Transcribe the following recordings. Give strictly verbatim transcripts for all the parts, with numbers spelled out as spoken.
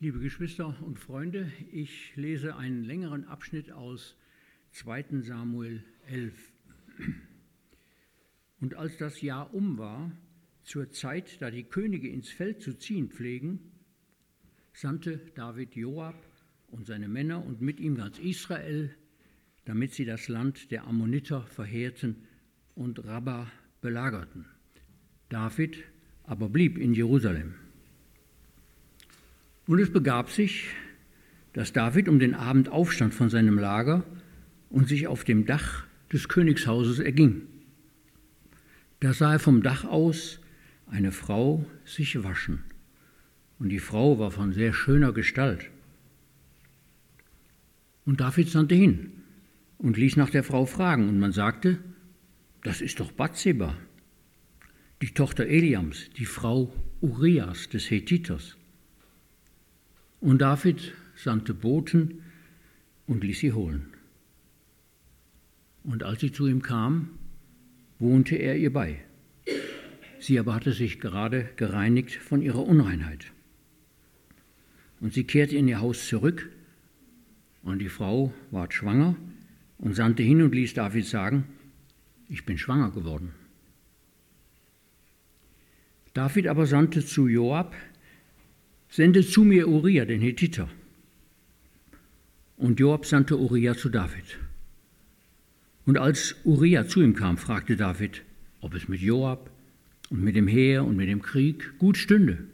Liebe Geschwister und Freunde, ich lese einen längeren Abschnitt aus zweiten Samuel elf. Und als das Jahr um war, zur Zeit, da die Könige ins Feld zu ziehen pflegen, sandte David Joab und seine Männer und mit ihm ganz Israel, damit sie das Land der Ammoniter verheerten und Rabba belagerten. David aber blieb in Jerusalem. Und es begab sich, dass David um den Abend aufstand von seinem Lager und sich auf dem Dach des Königshauses erging. Da sah er vom Dach aus eine Frau sich waschen, und die Frau war von sehr schöner Gestalt. Und David sandte hin und ließ nach der Frau fragen, und man sagte, das ist doch Bathseba, die Tochter Eliams, die Frau Urias des Hethiters. Und David sandte Boten und ließ sie holen. Und als sie zu ihm kam, wohnte er ihr bei. Sie aber hatte sich gerade gereinigt von ihrer Unreinheit. Und sie kehrte in ihr Haus zurück, und die Frau ward schwanger und sandte hin und ließ David sagen, ich bin schwanger geworden. David aber sandte zu Joab, sende zu mir Uria, den Hethiter. Und Joab sandte Uria zu David. Und als Uria zu ihm kam, fragte David, ob es mit Joab und mit dem Heer und mit dem Krieg gut stünde.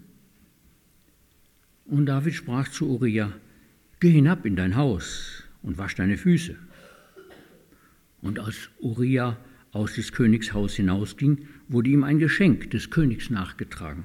Und David sprach zu Uria, geh hinab in dein Haus und wasch deine Füße. Und als Uria aus des Königs Haus hinausging, wurde ihm ein Geschenk des Königs nachgetragen.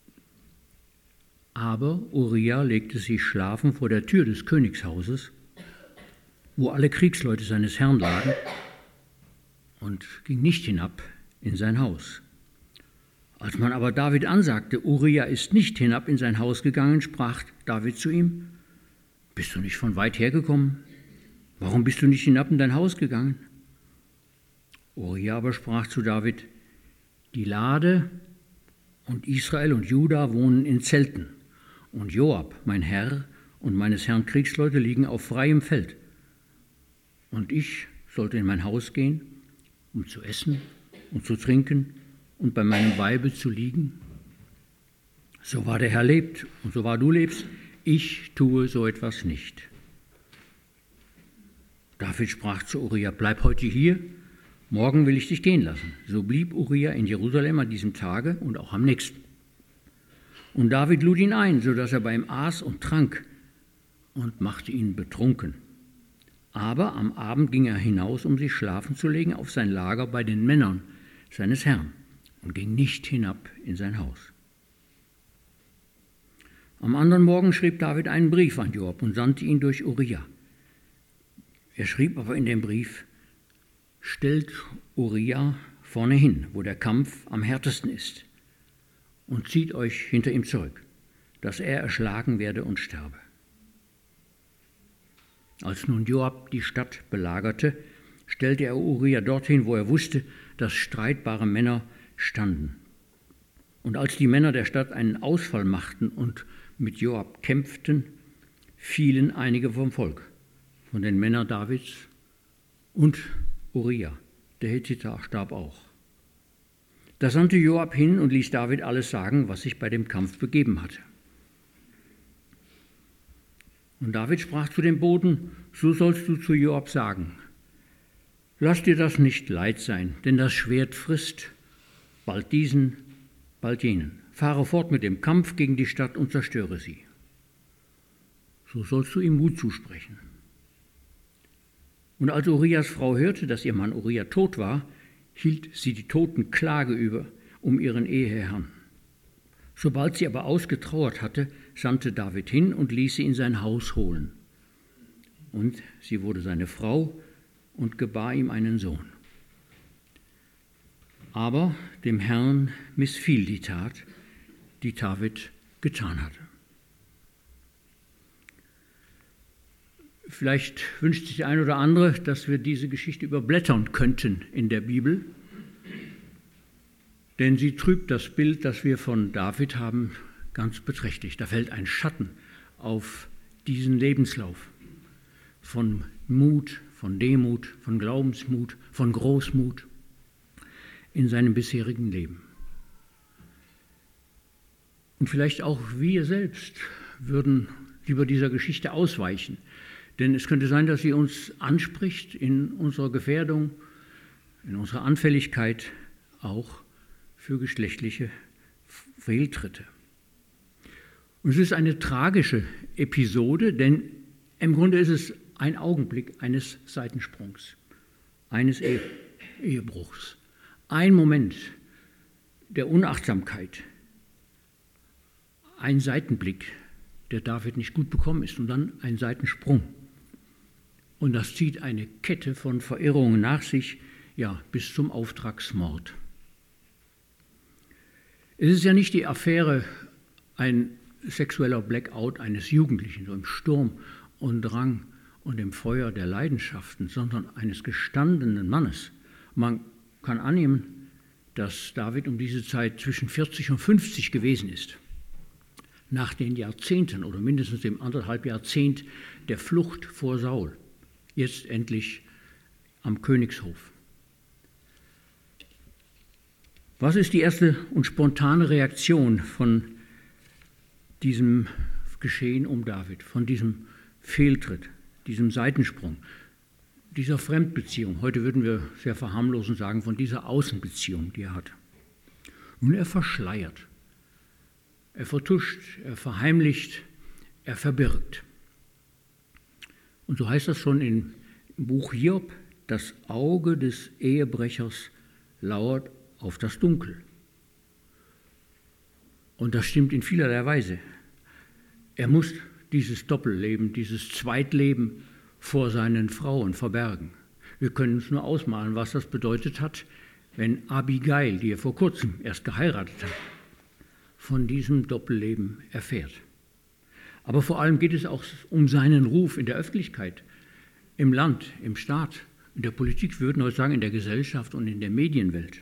Aber Uria legte sich schlafen vor der Tür des Königshauses, wo alle Kriegsleute seines Herrn lagen, und ging nicht hinab in sein Haus. Als man aber David ansagte, Uria ist nicht hinab in sein Haus gegangen, sprach David zu ihm, bist du nicht von weit hergekommen? Warum bist du nicht hinab in dein Haus gegangen? Uria aber sprach zu David, die Lade und Israel und Juda wohnen in Zelten. Und Joab, mein Herr, und meines Herrn Kriegsleute liegen auf freiem Feld. Und ich sollte in mein Haus gehen, um zu essen und zu trinken und bei meinem Weibe zu liegen. So wahr der Herr lebt und so wahr du lebst, ich tue so etwas nicht. David sprach zu Uria, bleib heute hier, morgen will ich dich gehen lassen. So blieb Uria in Jerusalem an diesem Tage und auch am nächsten. Und David lud ihn ein, sodass er bei ihm aß und trank und machte ihn betrunken. Aber am Abend ging er hinaus, um sich schlafen zu legen auf sein Lager bei den Männern seines Herrn und ging nicht hinab in sein Haus. Am anderen Morgen schrieb David einen Brief an Joab und sandte ihn durch Uria. Er schrieb aber in dem Brief, stellt Uria vorne hin, wo der Kampf am härtesten ist, und zieht euch hinter ihm zurück, dass er erschlagen werde und sterbe. Als nun Joab die Stadt belagerte, stellte er Uria dorthin, wo er wusste, dass streitbare Männer standen. Und als die Männer der Stadt einen Ausfall machten und mit Joab kämpften, fielen einige vom Volk, von den Männern Davids, und Uria, der Hethiter, starb auch. Da sandte Joab hin und ließ David alles sagen, was sich bei dem Kampf begeben hatte. Und David sprach zu dem Boten, so sollst du zu Joab sagen, lass dir das nicht leid sein, denn das Schwert frisst, bald diesen, bald jenen. Fahre fort mit dem Kampf gegen die Stadt und zerstöre sie. So sollst du ihm Mut zusprechen. Und als Urias Frau hörte, dass ihr Mann Uria tot war, hielt sie die Toten Klage über um ihren Eheherrn. Sobald sie aber ausgetrauert hatte, sandte David hin und ließ sie in sein Haus holen. Und sie wurde seine Frau und gebar ihm einen Sohn. Aber dem Herrn missfiel die Tat, die David getan hatte. Vielleicht wünscht sich der ein oder andere, dass wir diese Geschichte überblättern könnten in der Bibel, denn sie trübt das Bild, das wir von David haben, ganz beträchtlich. Da fällt ein Schatten auf diesen Lebenslauf von Mut, von Demut, von Glaubensmut, von Großmut in seinem bisherigen Leben. Und vielleicht auch wir selbst würden lieber dieser Geschichte ausweichen, denn es könnte sein, dass sie uns anspricht in unserer Gefährdung, in unserer Anfälligkeit auch für geschlechtliche Fehltritte. Und es ist eine tragische Episode, denn im Grunde ist es ein Augenblick eines Seitensprungs, eines Ehe- Ehebruchs, ein Moment der Unachtsamkeit, ein Seitenblick, der David nicht gut bekommen ist, und dann ein Seitensprung. Und das zieht eine Kette von Verirrungen nach sich, ja, bis zum Auftragsmord. Es ist ja nicht die Affäre ein sexueller Blackout eines Jugendlichen, so im Sturm und Drang und im Feuer der Leidenschaften, sondern eines gestandenen Mannes. Man kann annehmen, dass David um diese Zeit zwischen vierzig und fünfzig gewesen ist. Nach den Jahrzehnten oder mindestens dem anderthalb Jahrzehnt der Flucht vor Saul, jetzt endlich am Königshof. Was ist die erste und spontane Reaktion von diesem Geschehen um David, von diesem Fehltritt, diesem Seitensprung, dieser Fremdbeziehung? Heute würden wir sehr verharmlosend sagen, von dieser Außenbeziehung, die er hat. Nun, er verschleiert. Er vertuscht, er verheimlicht, er verbirgt. Und so heißt das schon im Buch Hiob, das Auge des Ehebrechers lauert auf das Dunkel. Und das stimmt in vielerlei Weise. Er muss dieses Doppelleben, dieses Zweitleben vor seinen Frauen verbergen. Wir können uns nur ausmalen, was das bedeutet hat, wenn Abigail, die er vor kurzem erst geheiratet hat, von diesem Doppelleben erfährt. Aber vor allem geht es auch um seinen Ruf in der Öffentlichkeit, im Land, im Staat, in der Politik, wir würden heute sagen, in der Gesellschaft und in der Medienwelt.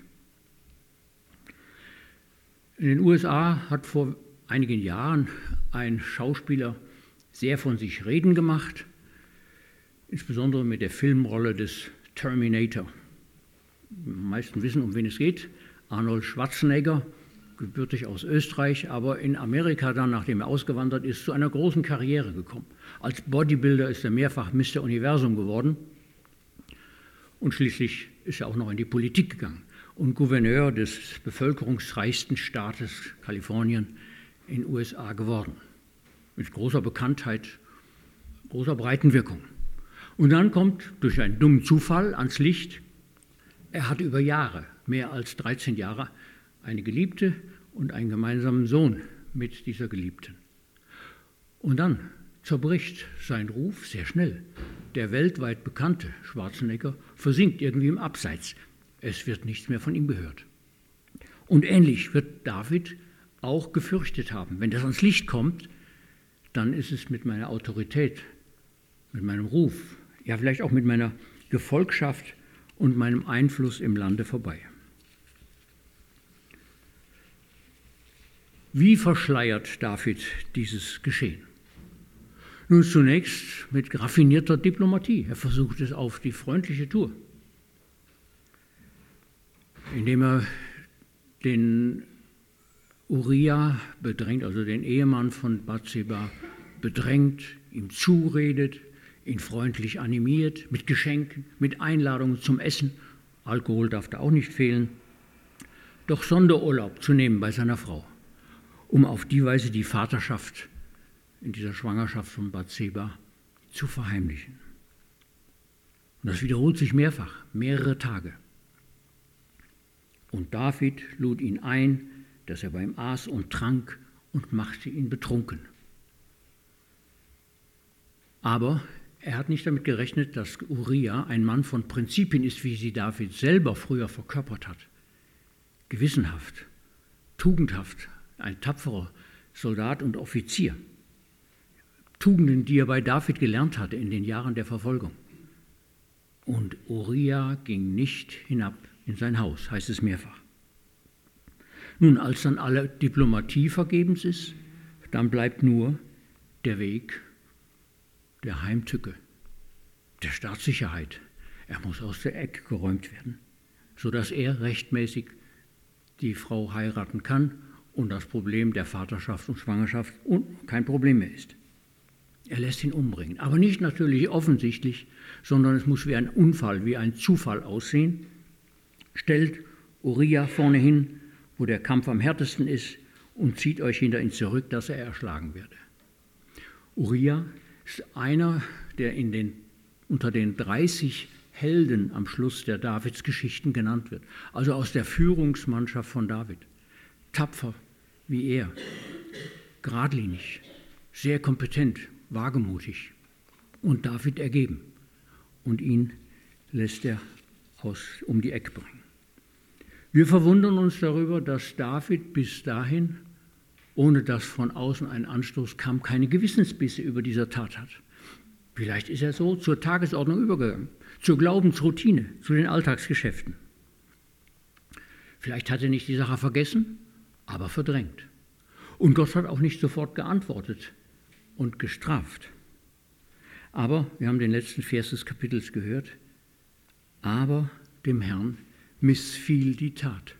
In den U S A hat vor einigen Jahren ein Schauspieler sehr von sich reden gemacht, insbesondere mit der Filmrolle des Terminator. Die meisten wissen, um wen es geht. Arnold Schwarzenegger, gebürtig aus Österreich, aber in Amerika dann, nachdem er ausgewandert ist, zu einer großen Karriere gekommen. Als Bodybuilder ist er mehrfach Mister Universum geworden und schließlich ist er auch noch in die Politik gegangen und Gouverneur des bevölkerungsreichsten Staates Kalifornien in den U S A geworden. Mit großer Bekanntheit, großer Breitenwirkung. Und dann kommt durch einen dummen Zufall ans Licht, er hat über Jahre, mehr als dreizehn Jahre, eine Geliebte und einen gemeinsamen Sohn mit dieser Geliebten. Und dann zerbricht sein Ruf sehr schnell. Der weltweit bekannte Schwarzenegger versinkt irgendwie im Abseits. Es wird nichts mehr von ihm gehört. Und ähnlich wird David auch gefürchtet haben. Wenn das ans Licht kommt, dann ist es mit meiner Autorität, mit meinem Ruf, ja vielleicht auch mit meiner Gefolgschaft und meinem Einfluss im Lande vorbei. Wie verschleiert David dieses Geschehen? Nun zunächst mit raffinierter Diplomatie. Er versucht es auf die freundliche Tour, indem er den Uriah bedrängt, also den Ehemann von Bathseba, bedrängt, ihm zuredet, ihn freundlich animiert, mit Geschenken, mit Einladungen zum Essen. Alkohol darf da auch nicht fehlen. Doch Sonderurlaub zu nehmen bei seiner Frau, um auf die Weise die Vaterschaft in dieser Schwangerschaft von Bathseba zu verheimlichen. Und das wiederholt sich mehrfach, mehrere Tage. Und David lud ihn ein, dass er bei ihm aß und trank und machte ihn betrunken. Aber er hat nicht damit gerechnet, dass Uriah ein Mann von Prinzipien ist, wie sie David selber früher verkörpert hat. Gewissenhaft, tugendhaft, ein tapferer Soldat und Offizier. Tugenden, die er bei David gelernt hatte in den Jahren der Verfolgung. Und Uriah ging nicht hinab in sein Haus, heißt es mehrfach. Nun, als dann alle Diplomatie vergebens ist, dann bleibt nur der Weg der Heimtücke, der Staatssicherheit. Er muss aus der Ecke geräumt werden, sodass er rechtmäßig die Frau heiraten kann und das Problem der Vaterschaft und Schwangerschaft kein Problem mehr ist. Er lässt ihn umbringen, aber nicht natürlich offensichtlich, sondern es muss wie ein Unfall, wie ein Zufall aussehen. Stellt Uriah vorne hin, wo der Kampf am härtesten ist, und zieht euch hinter ihn zurück, dass er erschlagen werde. Uriah ist einer, der in den, unter den dreißig Helden am Schluss der Davidsgeschichten genannt wird, also aus der Führungsmannschaft von David. Tapfer wie er, geradlinig, sehr kompetent, wagemutig und David ergeben. Und ihn lässt er aus, um die Ecke bringen. Wir verwundern uns darüber, dass David bis dahin, ohne dass von außen ein Anstoß kam, keine Gewissensbisse über dieser Tat hat. Vielleicht ist er so zur Tagesordnung übergegangen, zur Glaubensroutine, zu den Alltagsgeschäften. Vielleicht hat er nicht die Sache vergessen, aber verdrängt. Und Gott hat auch nicht sofort geantwortet und gestraft. Aber, wir haben den letzten Vers des Kapitels gehört, aber dem Herrn missfiel die Tat.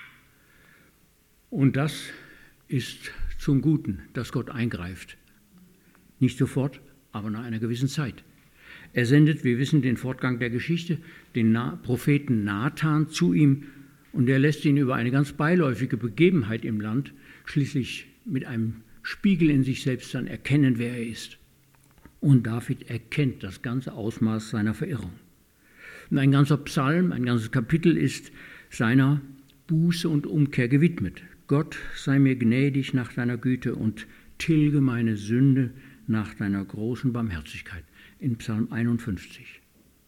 Und das ist zum Guten, dass Gott eingreift. Nicht sofort, aber nach einer gewissen Zeit. Er sendet, wir wissen den Fortgang der Geschichte, den Propheten Nathan zu ihm, und er lässt ihn über eine ganz beiläufige Begebenheit im Land schließlich mit einem Spiegel in sich selbst dann erkennen, wer er ist. Und David erkennt das ganze Ausmaß seiner Verirrung. Und ein ganzer Psalm, ein ganzes Kapitel ist seiner Buße und Umkehr gewidmet. Gott sei mir gnädig nach deiner Güte und tilge meine Sünde nach deiner großen Barmherzigkeit. In Psalm einundfünfzig.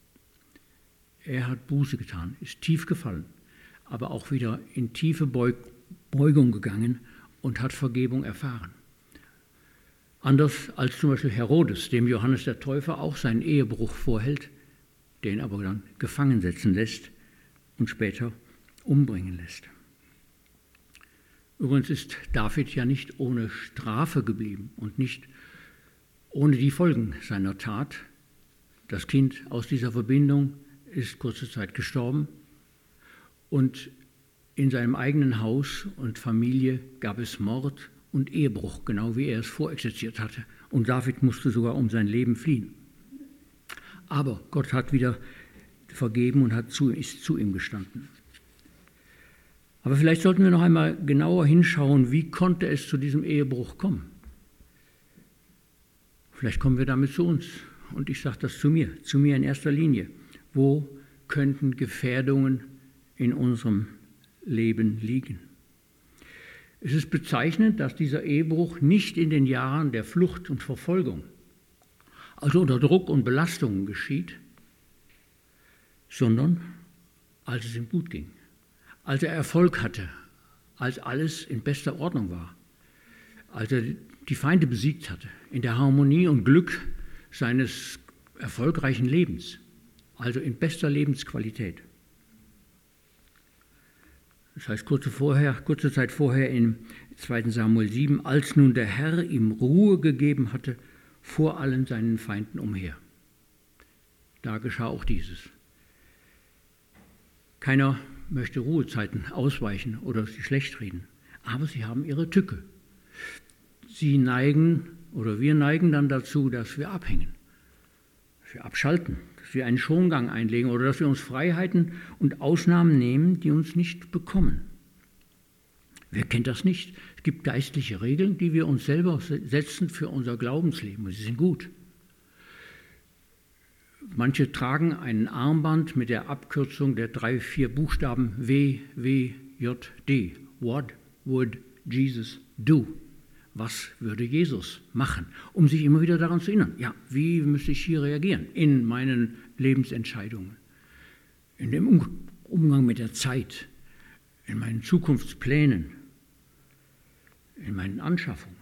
Er hat Buße getan, ist tief gefallen, aber auch wieder in tiefe Beugung gegangen und hat Vergebung erfahren. Anders als zum Beispiel Herodes, dem Johannes der Täufer auch seinen Ehebruch vorhält, den aber dann gefangen setzen lässt und später umbringen lässt. Übrigens ist David ja nicht ohne Strafe geblieben und nicht ohne die Folgen seiner Tat. Das Kind aus dieser Verbindung ist kurze Zeit gestorben und in seinem eigenen Haus und Familie gab es Mord und Ehebruch, genau wie er es vorexerziert hatte. Und David musste sogar um sein Leben fliehen. Aber Gott hat wieder vergeben und hat zu, ist zu ihm gestanden. Aber vielleicht sollten wir noch einmal genauer hinschauen, wie konnte es zu diesem Ehebruch kommen? Vielleicht kommen wir damit zu uns. Und ich sage das zu mir, zu mir in erster Linie. Wo könnten Gefährdungen in unserem Leben liegen? Es ist bezeichnend, dass dieser Ehebruch nicht in den Jahren der Flucht und Verfolgung, also unter Druck und Belastungen geschieht, sondern als es ihm gut ging, als er Erfolg hatte, als alles in bester Ordnung war, als er die Feinde besiegt hatte, in der Harmonie und Glück seines erfolgreichen Lebens, also in bester Lebensqualität. Das heißt, kurze, vorher, kurze Zeit vorher in zweiten Samuel sieben, als nun der Herr ihm Ruhe gegeben hatte vor allen seinen Feinden umher. Da geschah auch dieses. Keiner möchte Ruhezeiten ausweichen oder sie schlecht reden, aber sie haben ihre Tücke. Sie neigen oder wir neigen dann dazu, dass wir abhängen, dass wir abschalten, dass wir einen Schongang einlegen oder dass wir uns Freiheiten und Ausnahmen nehmen, die uns nicht bekommen. Wer kennt das nicht? Es gibt geistliche Regeln, die wir uns selber setzen für unser Glaubensleben. Sie sind gut. Manche tragen ein Armband mit der Abkürzung der drei, vier Buchstaben W W J D. What would Jesus do? Was würde Jesus machen? Um sich immer wieder daran zu erinnern. Ja, wie müsste ich hier reagieren in meinen Lebensentscheidungen, in dem Umgang mit der Zeit, in meinen Zukunftsplänen, in meinen Anschaffungen.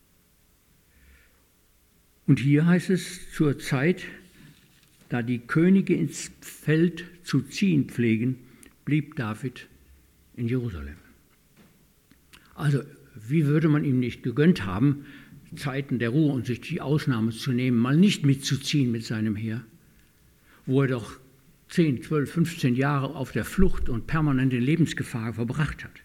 Und hier heißt es zur Zeit, da die Könige ins Feld zu ziehen pflegen, blieb David in Jerusalem. Also, wie würde man ihm nicht gegönnt haben, Zeiten der Ruhe und sich die Ausnahme zu nehmen, mal nicht mitzuziehen mit seinem Heer, wo er doch zehn, zwölf, fünfzehn Jahre auf der Flucht und permanent in Lebensgefahr verbracht hat.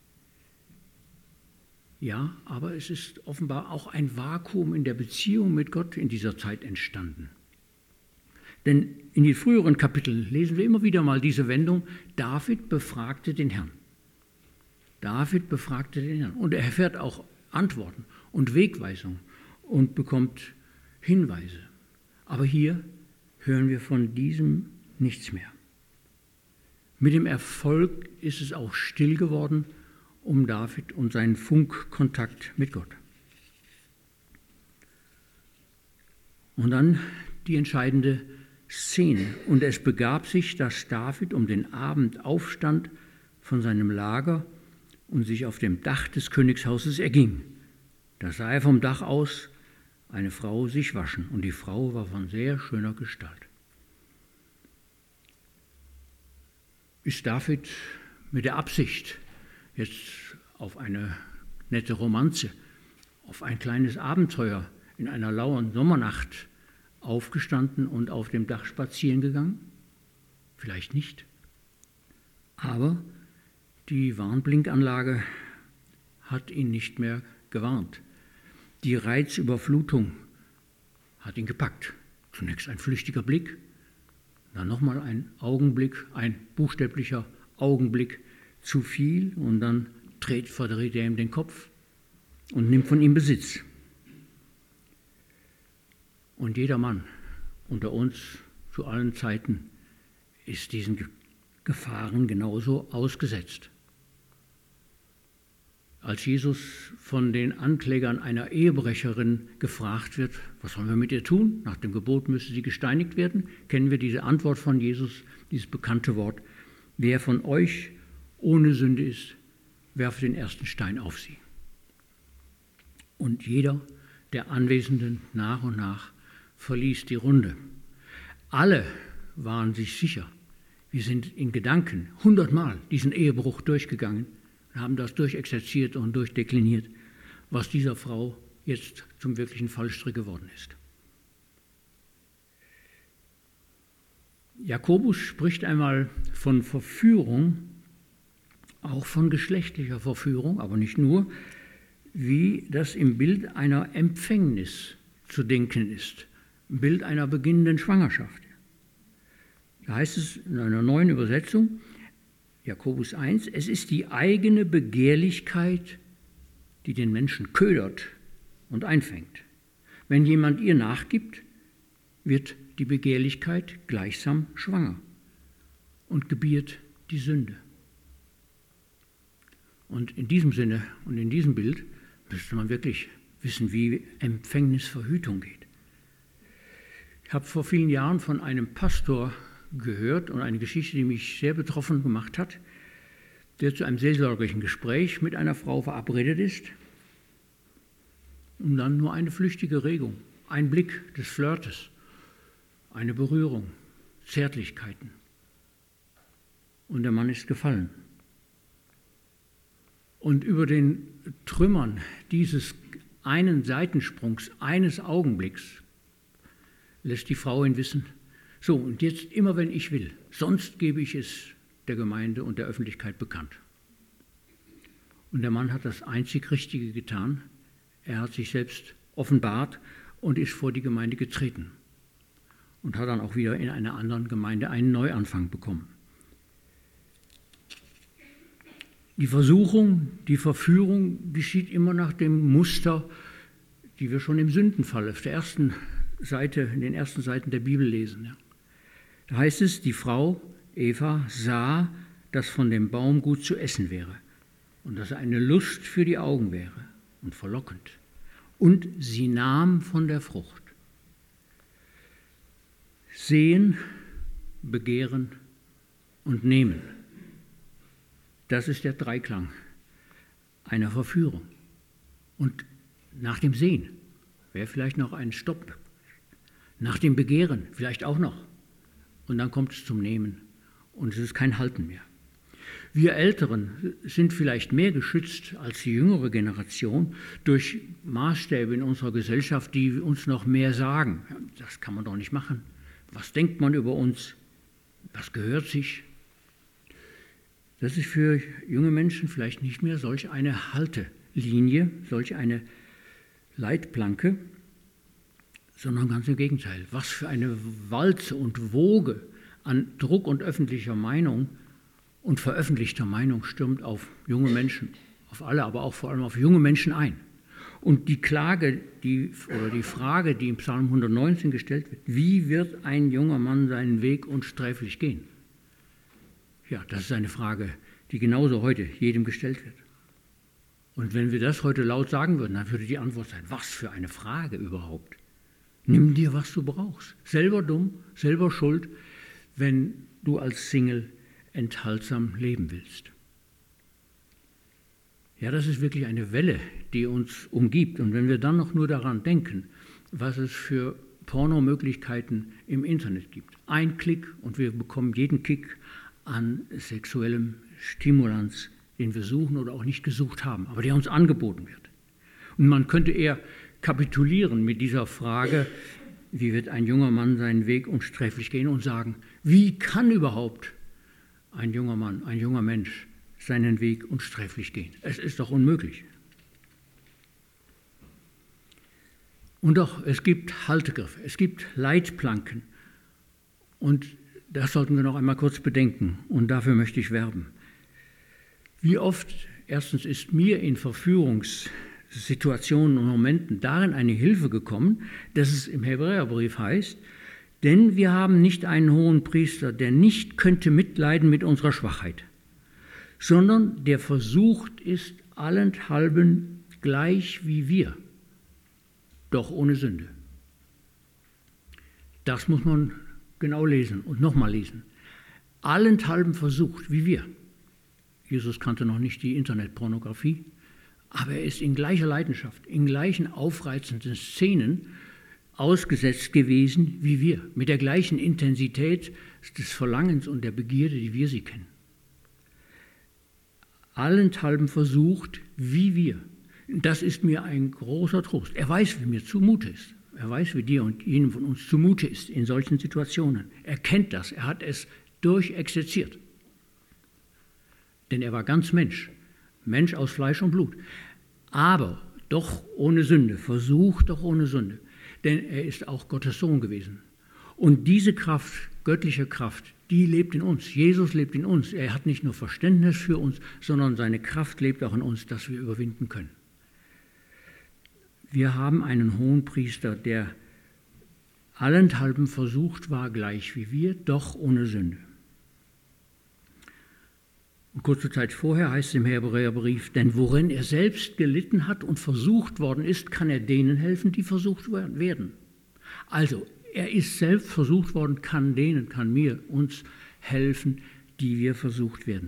Ja, aber es ist offenbar auch ein Vakuum in der Beziehung mit Gott in dieser Zeit entstanden. Denn in den früheren Kapiteln lesen wir immer wieder mal diese Wendung, David befragte den Herrn. David befragte den Herrn und er erfährt auch Antworten und Wegweisungen und bekommt Hinweise. Aber hier hören wir von diesem nichts mehr. Mit dem Erfolg ist es auch still geworden um David und seinen Funkkontakt mit Gott. Und dann die entscheidende Szene. Und es begab sich, dass David um den Abend aufstand von seinem Lager und sich auf dem Dach des Königshauses erging. Da sah er vom Dach aus eine Frau sich waschen, und die Frau war von sehr schöner Gestalt. Ist David mit der Absicht, jetzt auf eine nette Romanze, auf ein kleines Abenteuer in einer lauen Sommernacht aufgestanden und auf dem Dach spazieren gegangen? Vielleicht nicht. Aber die Warnblinkanlage hat ihn nicht mehr gewarnt. Die Reizüberflutung hat ihn gepackt. Zunächst ein flüchtiger Blick, dann nochmal ein Augenblick, ein buchstäblicher Augenblick zu viel, und dann dreht, verdreht er ihm den Kopf und nimmt von ihm Besitz. Und jeder Mann unter uns zu allen Zeiten ist diesen Gefahren genauso ausgesetzt. Als Jesus von den Anklägern einer Ehebrecherin gefragt wird, was sollen wir mit ihr tun? Nach dem Gebot müsse sie gesteinigt werden, kennen wir diese Antwort von Jesus, dieses bekannte Wort: Wer von euch ohne Sünde ist, werfe den ersten Stein auf sie. Und jeder der Anwesenden nach und nach verließ die Runde. Alle waren sich sicher, wir sind in Gedanken hundertmal diesen Ehebruch durchgegangen, haben das durchexerziert und durchdekliniert, was dieser Frau jetzt zum wirklichen Fallstrick geworden ist. Jakobus spricht einmal von Verführung, auch von geschlechtlicher Verführung, aber nicht nur, wie das im Bild einer Empfängnis zu denken ist, im Bild einer beginnenden Schwangerschaft. Da heißt es in einer neuen Übersetzung, Jakobus eins, es ist die eigene Begehrlichkeit, die den Menschen ködert und einfängt. Wenn jemand ihr nachgibt, wird die Begehrlichkeit gleichsam schwanger und gebiert die Sünde. Und in diesem Sinne und in diesem Bild müsste man wirklich wissen, wie Empfängnisverhütung geht. Ich habe vor vielen Jahren von einem Pastor gehört und eine Geschichte, die mich sehr betroffen gemacht hat, der zu einem seelsorgerlichen Gespräch mit einer Frau verabredet ist und dann nur eine flüchtige Regung, ein Blick des Flirtes, eine Berührung, Zärtlichkeiten. Und der Mann ist gefallen. Und über den Trümmern dieses einen Seitensprungs, eines Augenblicks, lässt die Frau ihn wissen, so, und jetzt immer, wenn ich will, sonst gebe ich es der Gemeinde und der Öffentlichkeit bekannt. Und der Mann hat das einzig Richtige getan. Er hat sich selbst offenbart und ist vor die Gemeinde getreten und hat dann auch wieder in einer anderen Gemeinde einen Neuanfang bekommen. Die Versuchung, die Verführung geschieht immer nach dem Muster, die wir schon im Sündenfall auf der ersten Seite, in den ersten Seiten der Bibel lesen. Ja. Da heißt es, die Frau Eva sah, dass von dem Baum gut zu essen wäre und dass er eine Lust für die Augen wäre und verlockend. Und sie nahm von der Frucht. Sehen, begehren und nehmen. Das ist der Dreiklang einer Verführung. Und nach dem Sehen wäre vielleicht noch ein Stopp. Nach dem Begehren vielleicht auch noch. Und dann kommt es zum Nehmen. Und es ist kein Halten mehr. Wir Älteren sind vielleicht mehr geschützt als die jüngere Generation durch Maßstäbe in unserer Gesellschaft, die uns noch mehr sagen. Das kann man doch nicht machen. Was denkt man über uns? Was gehört sich? Das ist für junge Menschen vielleicht nicht mehr solch eine Haltelinie, solch eine Leitplanke, sondern ganz im Gegenteil. Was für eine Walze und Woge an Druck und öffentlicher Meinung und veröffentlichter Meinung stürmt auf junge Menschen, auf alle, aber auch vor allem auf junge Menschen ein. Und die Klage, die, oder die Frage, die im Psalm hundertneunzehn gestellt wird, wie wird ein junger Mann seinen Weg unsträflich gehen? Ja, das ist eine Frage, die genauso heute jedem gestellt wird. Und wenn wir das heute laut sagen würden, dann würde die Antwort sein, was für eine Frage überhaupt? Nimm dir, was du brauchst. Selber dumm, selber schuld, wenn du als Single enthaltsam leben willst. Ja, das ist wirklich eine Welle, die uns umgibt. Und wenn wir dann noch nur daran denken, was es für Pornomöglichkeiten im Internet gibt. Ein Klick und wir bekommen jeden Kick an sexuellem Stimulanz, den wir suchen oder auch nicht gesucht haben, aber der uns angeboten wird. Und man könnte eher kapitulieren mit dieser Frage, wie wird ein junger Mann seinen Weg unsträflich gehen, und sagen, wie kann überhaupt ein junger Mann, ein junger Mensch seinen Weg unsträflich gehen? Es ist doch unmöglich. Und doch, es gibt Haltegriffe, es gibt Leitplanken. Und das sollten wir noch einmal kurz bedenken. Und dafür möchte ich werben. Wie oft, erstens, ist mir in Verführungssituationen und Momenten darin eine Hilfe gekommen, dass es im Hebräerbrief heißt, denn wir haben nicht einen hohen Priester, der nicht könnte mitleiden mit unserer Schwachheit, sondern der versucht ist allenthalben gleich wie wir, doch ohne Sünde. Das muss man genau lesen und nochmal lesen. Allenthalben versucht wie wir. Jesus kannte noch nicht die Internetpornografie, aber er ist in gleicher Leidenschaft, in gleichen aufreizenden Szenen ausgesetzt gewesen wie wir, mit der gleichen Intensität des Verlangens und der Begierde, die wir sie kennen. Allenthalben versucht wie wir. Das ist mir ein großer Trost. Er weiß, wie mir zumute ist. Er weiß, wie dir und jedem von uns zumute ist in solchen Situationen. Er kennt das, er hat es durchexerziert. Denn er war ganz Mensch, Mensch aus Fleisch und Blut. Aber doch ohne Sünde, versucht doch ohne Sünde. Denn er ist auch Gottes Sohn gewesen. Und diese Kraft, göttliche Kraft, die lebt in uns. Jesus lebt in uns. Er hat nicht nur Verständnis für uns, sondern seine Kraft lebt auch in uns, dass wir überwinden können. Wir haben einen Hohenpriester, der allenthalben versucht war, gleich wie wir, doch ohne Sünde. Und kurze Zeit vorher heißt es im Hebräerbrief, denn worin er selbst gelitten hat und versucht worden ist, kann er denen helfen, die versucht werden. Also, er ist selbst versucht worden, kann denen, kann mir, uns helfen, die wir versucht werden.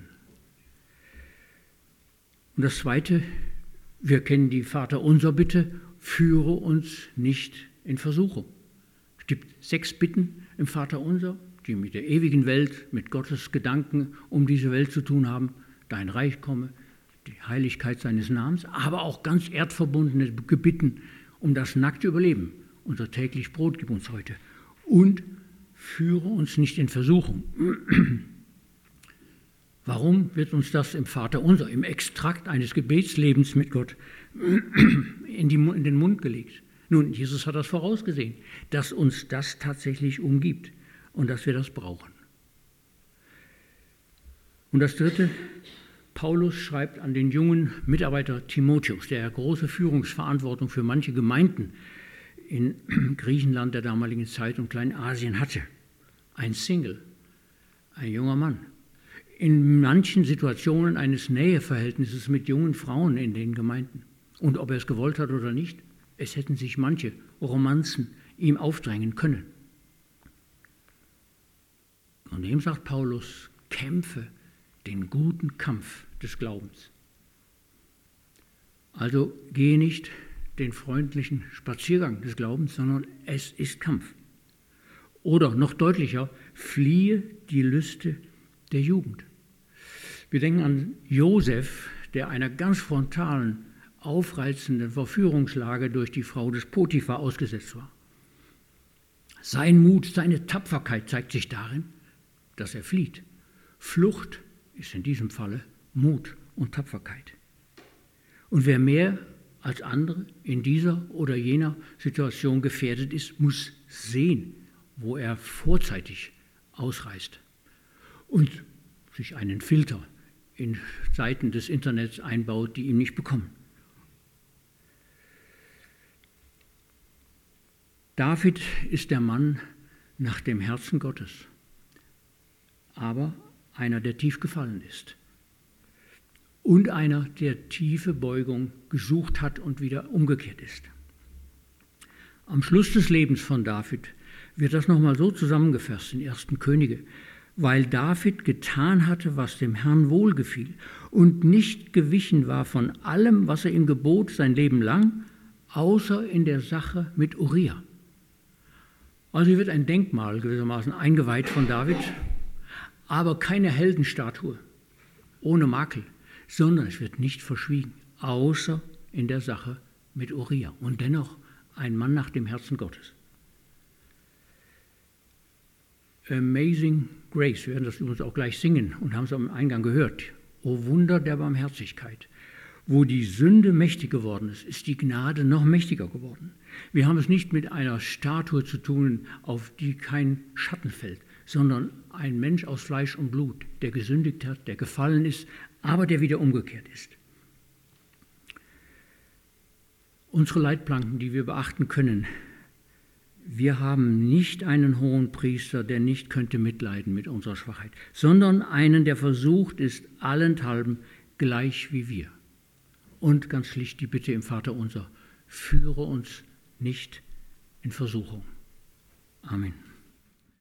Und das Zweite, wir kennen die Vaterunser-Bitte, führe uns nicht in Versuchung. Es gibt sechs Bitten im Vaterunser, die mit der ewigen Welt, mit Gottes Gedanken um diese Welt zu tun haben. Dein Reich komme, die Heiligkeit seines Namens, aber auch ganz erdverbundene Gebitten um das nackte Überleben. Unser täglich Brot gib uns heute. Und führe uns nicht in Versuchung. Warum wird uns das im Vaterunser, im Extrakt eines Gebetslebens mit Gott in, die, in den Mund gelegt? Nun, Jesus hat das vorausgesehen, dass uns das tatsächlich umgibt und dass wir das brauchen. Und das Dritte, Paulus schreibt an den jungen Mitarbeiter Timotheus, der große Führungsverantwortung für manche Gemeinden in Griechenland der damaligen Zeit und Kleinasien hatte. Ein Single, ein junger Mann. In manchen Situationen eines Näheverhältnisses mit jungen Frauen in den Gemeinden. Und ob er es gewollt hat oder nicht, es hätten sich manche Romanzen ihm aufdrängen können. Und dem sagt Paulus, kämpfe den guten Kampf des Glaubens. Also gehe nicht den freundlichen Spaziergang des Glaubens, sondern es ist Kampf. Oder noch deutlicher, fliehe die Lüste der Jugend. Wir denken an Josef, der einer ganz frontalen, aufreizenden Verführungslage durch die Frau des Potiphar ausgesetzt war. Sein Mut, seine Tapferkeit zeigt sich darin, dass er flieht. Flucht ist in diesem Falle Mut und Tapferkeit. Und wer mehr als andere in dieser oder jener Situation gefährdet ist, muss sehen, wo er vorzeitig ausreißt und sich einen Filter in Seiten des Internets einbaut, die ihm nicht bekommen. David ist der Mann nach dem Herzen Gottes, aber einer, der tief gefallen ist und einer, der tiefe Beugung gesucht hat und wieder umgekehrt ist. Am Schluss des Lebens von David wird das nochmal so zusammengefasst in ersten Könige, weil David getan hatte, was dem Herrn wohlgefiel und nicht gewichen war von allem, was er ihm gebot, sein Leben lang, außer in der Sache mit Uriah. Also hier wird ein Denkmal gewissermaßen eingeweiht von David, aber keine Heldenstatue ohne Makel, sondern es wird nicht verschwiegen, außer in der Sache mit Uriah. Und dennoch ein Mann nach dem Herzen Gottes. Amazing Grace, wir werden das übrigens auch gleich singen und haben es am Eingang gehört. O Wunder der Barmherzigkeit. Wo die Sünde mächtig geworden ist, ist die Gnade noch mächtiger geworden. Wir haben es nicht mit einer Statue zu tun, auf die kein Schatten fällt, sondern ein Mensch aus Fleisch und Blut, der gesündigt hat, der gefallen ist, aber der wieder umgekehrt ist. Unsere Leitplanken, die wir beachten können: Wir haben nicht einen Hohenpriester, der nicht könnte mitleiden mit unserer Schwachheit, sondern einen, der versucht ist, allenthalben gleich wie wir. Und ganz schlicht die Bitte im Vaterunser: Führe uns nicht in Versuchung. Amen.